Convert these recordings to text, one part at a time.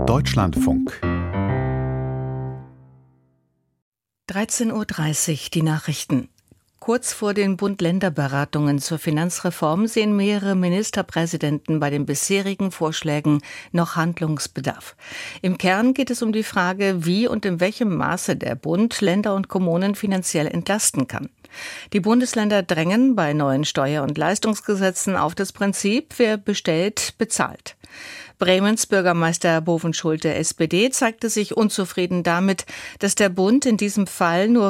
Deutschlandfunk 13:30 Uhr, die Nachrichten. Kurz vor den Bund-Länder-Beratungen zur Finanzreform sehen mehrere Ministerpräsidenten bei den bisherigen Vorschlägen noch Handlungsbedarf. Im Kern geht es um die Frage, wie und in welchem Maße der Bund Länder und Kommunen finanziell entlasten kann. Die Bundesländer drängen bei neuen Steuer- und Leistungsgesetzen auf das Prinzip, wer bestellt, bezahlt. Bremens Bürgermeister Bovenschulte, SPD, zeigte sich unzufrieden damit, dass der Bund in diesem Fall nur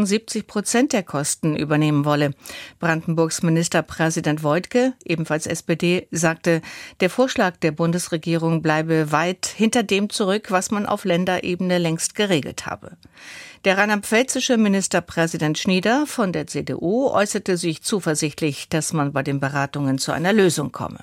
75% der Kosten übernehmen wolle. Brandenburgs Ministerpräsident Woidke, ebenfalls SPD, sagte, der Vorschlag der Bundesregierung bleibe weit hinter dem zurück, was man auf Länderebene längst geregelt habe. Der rheinland-pfälzische Ministerpräsident Schnieder von der CDU äußerte sich zuversichtlich, dass man bei den Beratungen zu einer Lösung komme.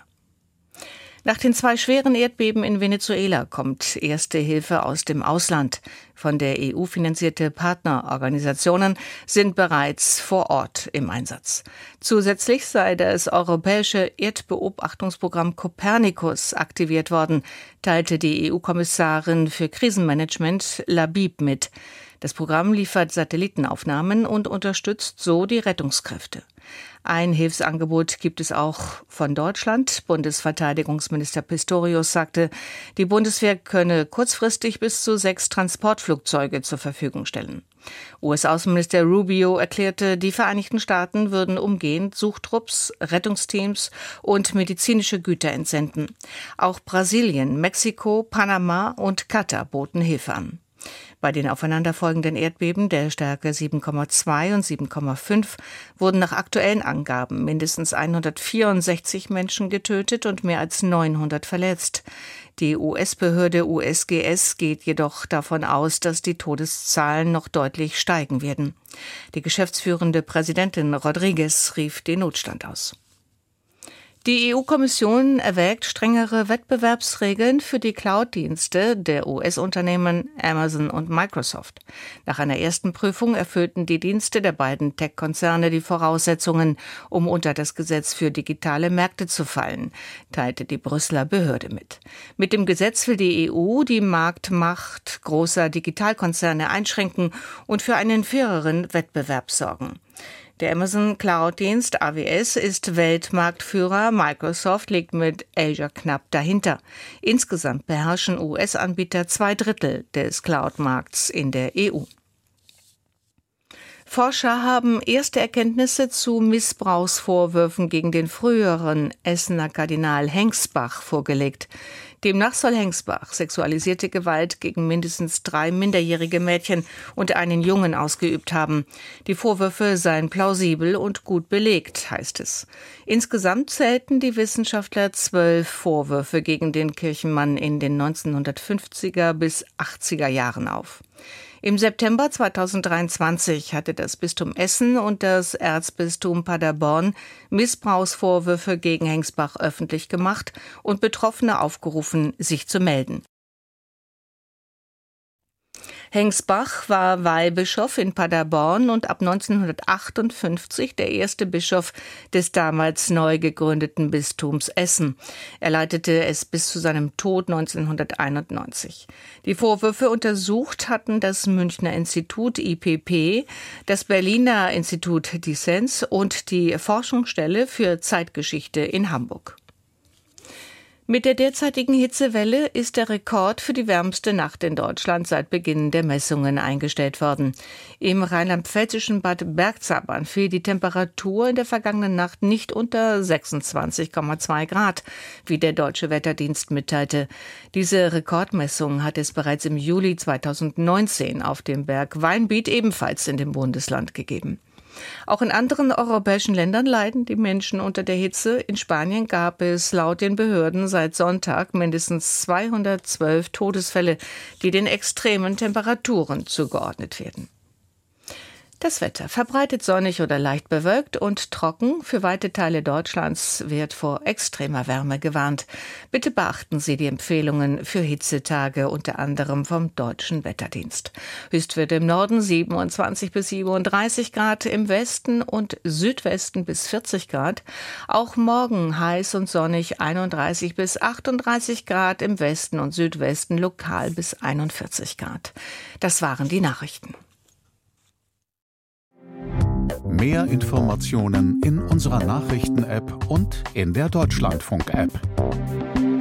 Nach den 2 schweren Erdbeben in Venezuela kommt erste Hilfe aus dem Ausland. Von der EU finanzierte Partnerorganisationen sind bereits vor Ort im Einsatz. Zusätzlich sei das europäische Erdbeobachtungsprogramm Copernicus aktiviert worden, teilte die EU-Kommissarin für Krisenmanagement Labib mit. Das Programm liefert Satellitenaufnahmen und unterstützt so die Rettungskräfte. Ein Hilfsangebot gibt es auch von Deutschland. Bundesverteidigungsminister Pistorius sagte, die Bundeswehr könne kurzfristig bis zu 6 Transportflugzeuge zur Verfügung stellen. US-Außenminister Rubio erklärte, die Vereinigten Staaten würden umgehend Suchtrupps, Rettungsteams und medizinische Güter entsenden. Auch Brasilien, Mexiko, Panama und Katar boten Hilfe an. Bei den aufeinanderfolgenden Erdbeben der Stärke 7,2 und 7,5 wurden nach aktuellen Angaben mindestens 164 Menschen getötet und mehr als 900 verletzt. Die US-Behörde USGS geht jedoch davon aus, dass die Todeszahlen noch deutlich steigen werden. Die geschäftsführende Präsidentin Rodriguez rief den Notstand aus. Die EU-Kommission erwägt strengere Wettbewerbsregeln für die Cloud-Dienste der US-Unternehmen Amazon und Microsoft. Nach einer ersten Prüfung erfüllten die Dienste der beiden Tech-Konzerne die Voraussetzungen, um unter das Gesetz für digitale Märkte zu fallen, teilte die Brüsseler Behörde mit. Mit dem Gesetz will die EU die Marktmacht großer Digitalkonzerne einschränken und für einen faireren Wettbewerb sorgen. Der Amazon-Cloud-Dienst AWS ist Weltmarktführer, Microsoft liegt mit Azure knapp dahinter. Insgesamt beherrschen US-Anbieter 2/3 des Cloud-Markts in der EU. Forscher haben erste Erkenntnisse zu Missbrauchsvorwürfen gegen den früheren Essener Kardinal Hengsbach vorgelegt. Demnach soll Hengsbach sexualisierte Gewalt gegen mindestens 3 minderjährige Mädchen und einen Jungen ausgeübt haben. Die Vorwürfe seien plausibel und gut belegt, heißt es. Insgesamt zählten die Wissenschaftler 12 Vorwürfe gegen den Kirchenmann in den 1950er bis 80er Jahren auf. Im September 2023 hatte das Bistum Essen und das Erzbistum Paderborn Missbrauchsvorwürfe gegen Hengsbach öffentlich gemacht und Betroffene aufgerufen, sich zu melden. Hengsbach war Weihbischof in Paderborn und ab 1958 der erste Bischof des damals neu gegründeten Bistums Essen. Er leitete es bis zu seinem Tod 1991. Die Vorwürfe untersucht hatten das Münchner Institut IPP, das Berliner Institut Dissens und die Forschungsstelle für Zeitgeschichte in Hamburg. Mit der derzeitigen Hitzewelle ist der Rekord für die wärmste Nacht in Deutschland seit Beginn der Messungen eingestellt worden. Im rheinland-pfälzischen Bad Bergzabern fiel die Temperatur in der vergangenen Nacht nicht unter 26,2 Grad, wie der Deutsche Wetterdienst mitteilte. Diese Rekordmessung hat es bereits im Juli 2019 auf dem Berg Weinbiet ebenfalls in dem Bundesland gegeben. Auch in anderen europäischen Ländern leiden die Menschen unter der Hitze. In Spanien gab es laut den Behörden seit Sonntag mindestens 212 Todesfälle, die den extremen Temperaturen zugeordnet werden. Das Wetter verbreitet sonnig oder leicht bewölkt und trocken. Für weite Teile Deutschlands wird vor extremer Wärme gewarnt. Bitte beachten Sie die Empfehlungen für Hitzetage, unter anderem vom Deutschen Wetterdienst. Höchstwerte im Norden 27 bis 37 Grad, im Westen und Südwesten bis 40 Grad. Auch morgen heiß und sonnig 31 bis 38 Grad, im Westen und Südwesten lokal bis 41 Grad. Das waren die Nachrichten. Mehr Informationen in unserer Nachrichten-App und in der Deutschlandfunk-App.